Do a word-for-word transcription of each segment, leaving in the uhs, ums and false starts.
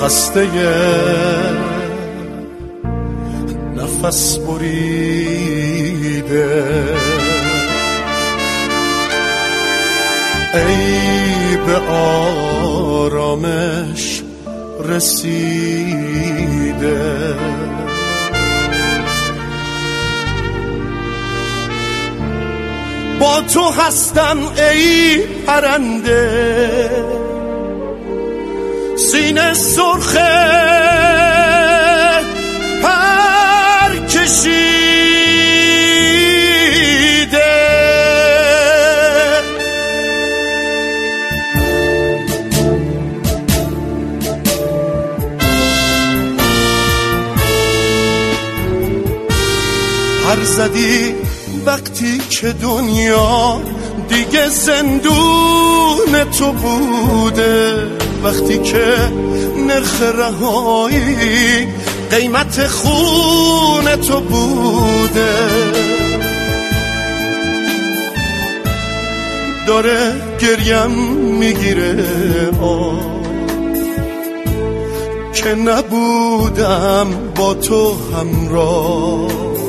خسته نفس بریده، ای به آرامش رسیده. با تو هستم ای پرنده، سینه سرخه پر کشیده. پر زدی وقتی که دنیا دیگه زندون تو بوده، وقتی که نرخ رهایی قیمت خون تو بوده. داره گریم میگیره آه که نبودم با تو همراه،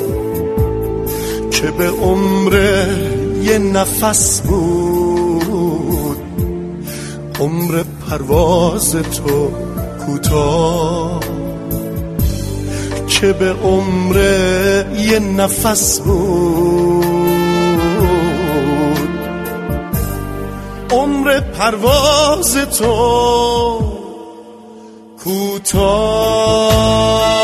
که به عمر یه نفس بود، عمر پرواز تو کوتاه، که به عمر یه نفس بود، عمر پرواز تو کوتاه.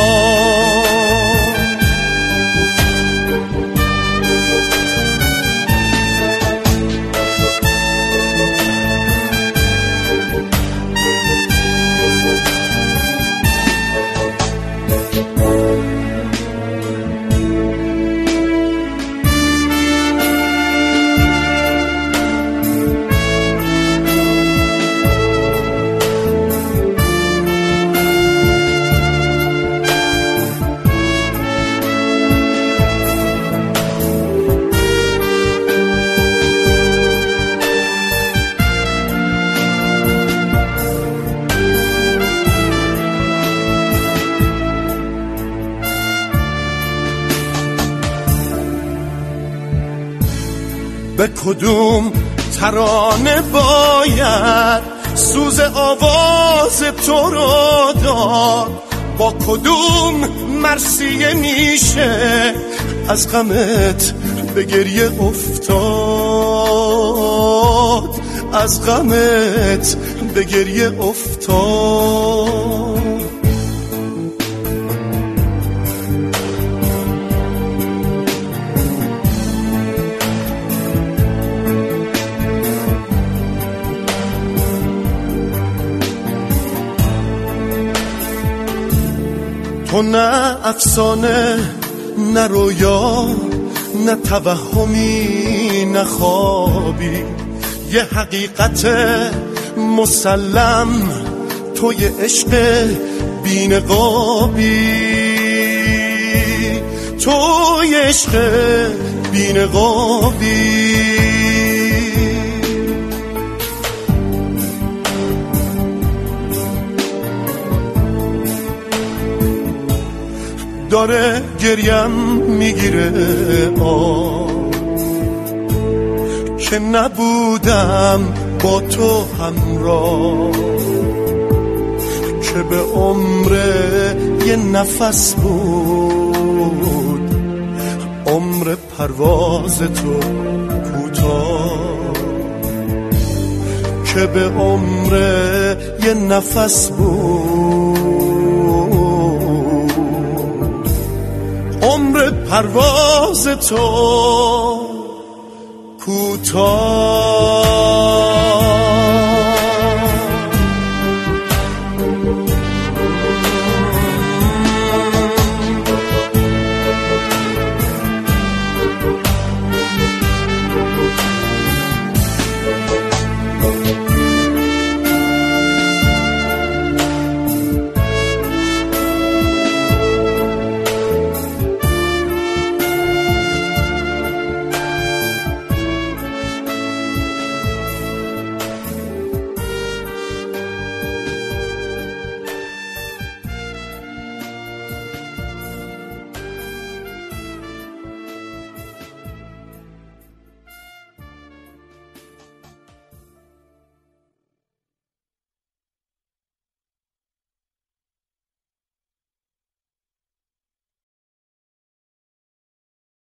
به کدوم ترانه باید سوز آواز تو رو داد، با کدوم مرثیه میشه از غمت به گریه افتاد، از غمت به گریه افتاد. تو نه افسانه نه رویا نه توهمی نه خوابی، یه حقیقت مسلم تو یه عشق بی‌نقابی، تو یه عشق بی‌نقابی. داره گریم میگیره آه که نبودم با تو همراه، که به عمر یه نفس بود، عمر پرواز تو کوتاه، که به عمر یه نفس بود، عمر پرواز تو کوتاه.